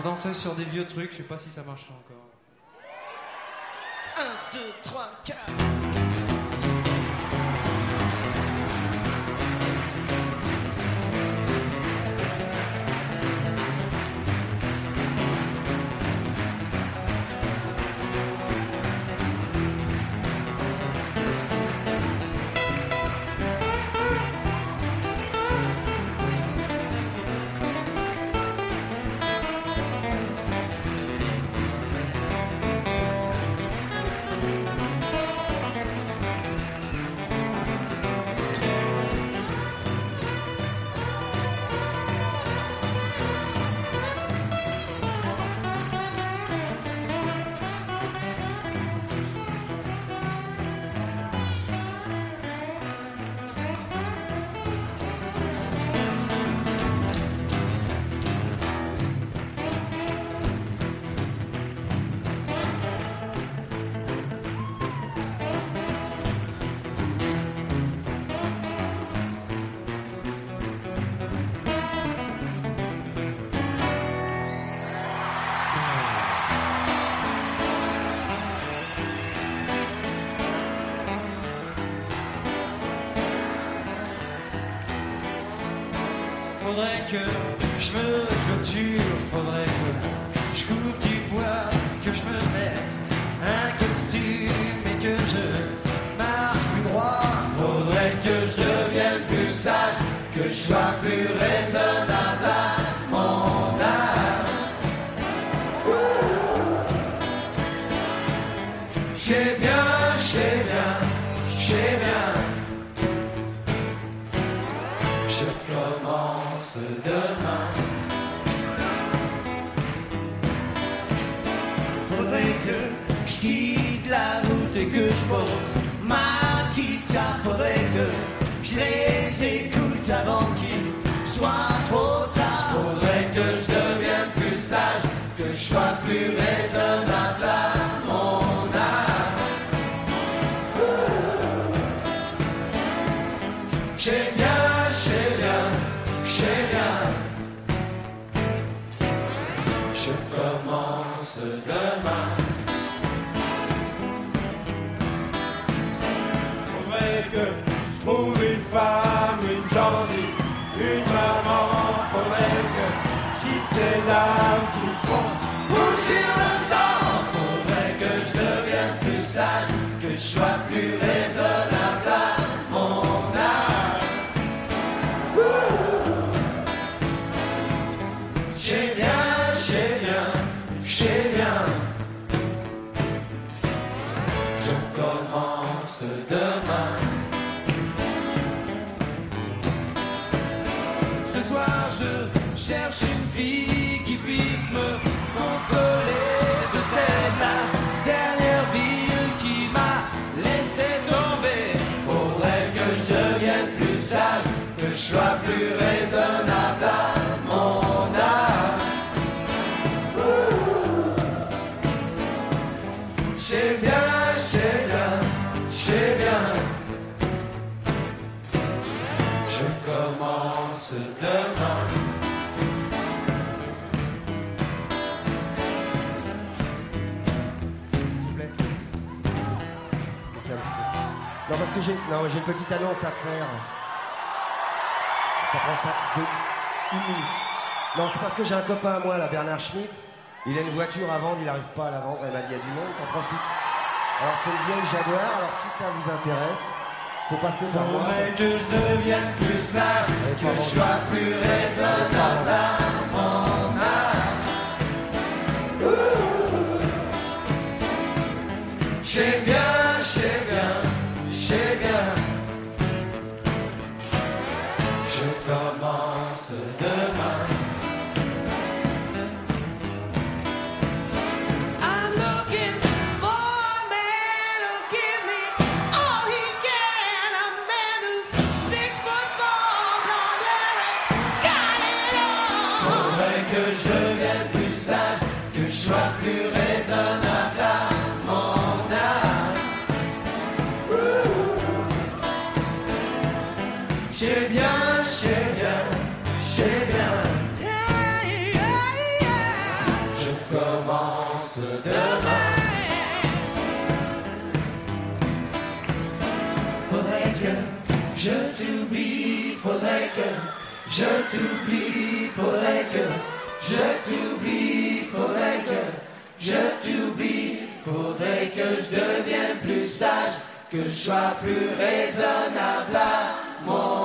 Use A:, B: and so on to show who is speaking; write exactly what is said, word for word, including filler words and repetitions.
A: dansait sur des vieux trucs, je sais pas si ça marchera encore.
B: un, deux, trois, quatre.
A: Faudrait que je me clôture, faudrait que je coupe du bois, que je me mette un costume et que je marche plus droit.
B: Faudrait que je devienne plus sage, que je sois plus raisonnable à mon âge. J'sais bien, j'sais bien, j'sais bien. Je commence demain. Faudrait que je quitte la route et que je pose ma guitare. Faudrait que je les écoute avant qu'il soit trop tard. Faudrait que je devienne plus sage, que je sois plus raisonnable à mon âge. J'sais bien, j'sais bien, j'sais bien. Je commence demain. Faudrait que je trouve une femme, une gentille, une maman. Faudrait que je quitte ces larmes qui me font rougir le sang. Faudrait que je devienne plus sage, que je sois plus raisonnable à mon âge. J'sais bien, j'sais bien, j'sais bien. Je commence demain. Ce soir je cherche une fille qui puisse me consoler de cette-là dernière ville qui m'a laissé tomber. Faudrait que je devienne plus sage, que je sois plus raisonnable à mon âge. J'sais bien, j'sais bien, j'sais bien. Je commence demain.
C: S'il vous plaît. Laissez un petit peu. Non, parce que j'ai non, j'ai une petite annonce à faire. Ça prend ça deux, une minute. Non, c'est parce que j'ai un copain à moi, là, Bernard Schmitt. Il a une voiture à vendre, il n'arrive pas à la vendre. Elle m'a dit, il y a du monde, t'en profites. Alors, c'est une vieille Jaguar. Alors, si ça vous intéresse, faut passer par moi.
B: Faudrait que je devienne plus sage, que je sois plus raisonnable à mon âge. J'sais bien, j'sais bien, j'sais bien. Je commence demain. I'm looking for a man who'll give me all he can. A man who's six foot four, blonde hair and got it all. Faudrait que je devienne plus sage, que je sois plus raisonnable à mon âge. J'sais bien, j'sais bien, j'sais bien.
A: commence demain. Faudrait que je t'oublie, faudrait que je t'oublie, faudrait que je t'oublie, faudrait que je t'oublie, faudrait que je devienne plus sage, que je sois plus raisonnable à mon